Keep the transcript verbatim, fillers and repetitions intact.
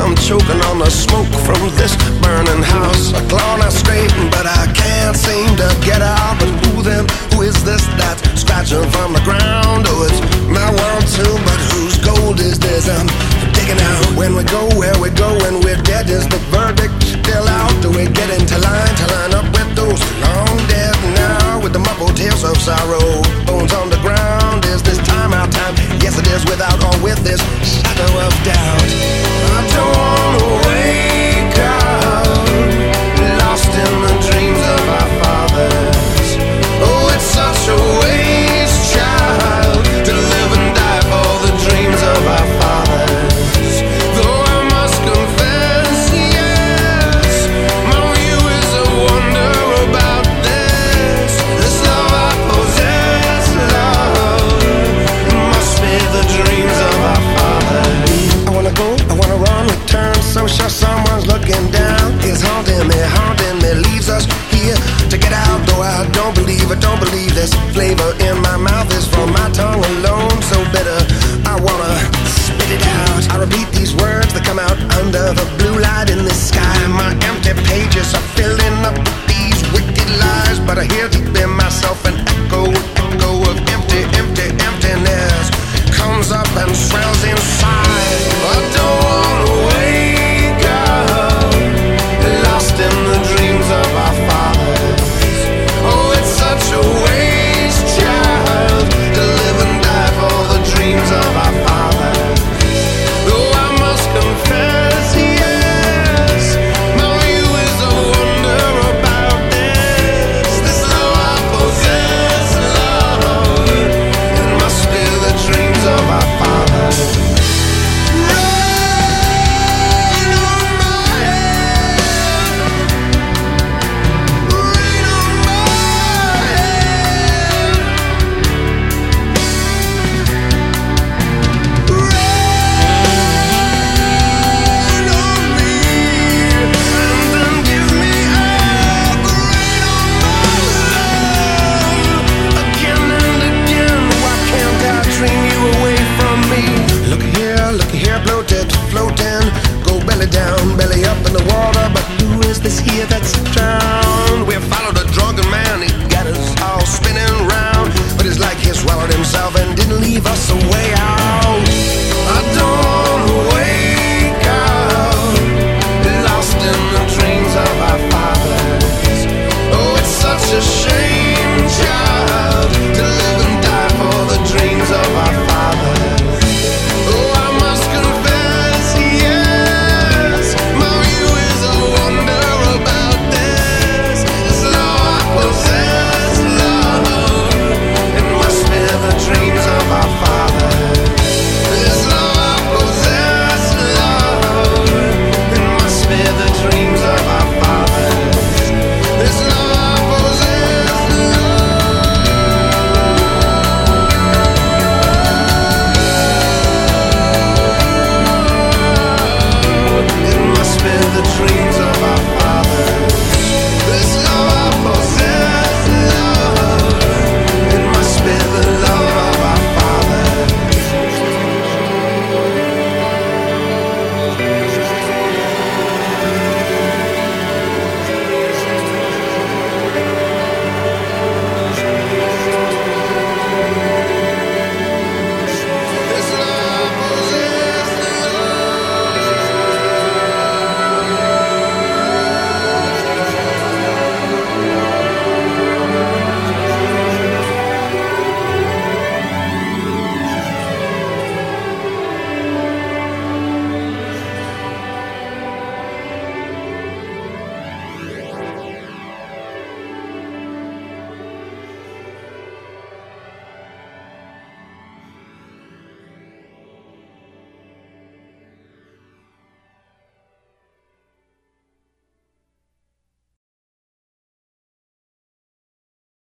I'm choking on the smoke from this burning house. A claw not straighten, but I can't seem to get out. But who then, who is this that's scratching from the ground? Oh, it's my world too, but whose gold is this I'm digging out? When we go where we go when we're dead, is the verdict still out? Do we get into line to line up with those long dead now? With the muffled tales of sorrow, bones on the ground. Is this time our time? Yes it is, without or with this shadow of doubt. I don't wanna wake up lost in the dreams of our fathers. Oh, it's such a waste, child, to live and die for the dreams of our fathers. Though I must confess, yes, my view is a wonder about this. This love I possess, love, must be the dreams of our fathers. I wanna go, I wanna run, return, so sure someone's looking down. It's haunting me, haunting me, leaves us here to get out. Though I don't believe, I don't believe this flavor in my mouth is from my tongue alone. So bitter, I wanna spit it out. I repeat these words that come out under the blue light in the sky. My empty pages are filling up with these wicked lies, but I hear deep in myself an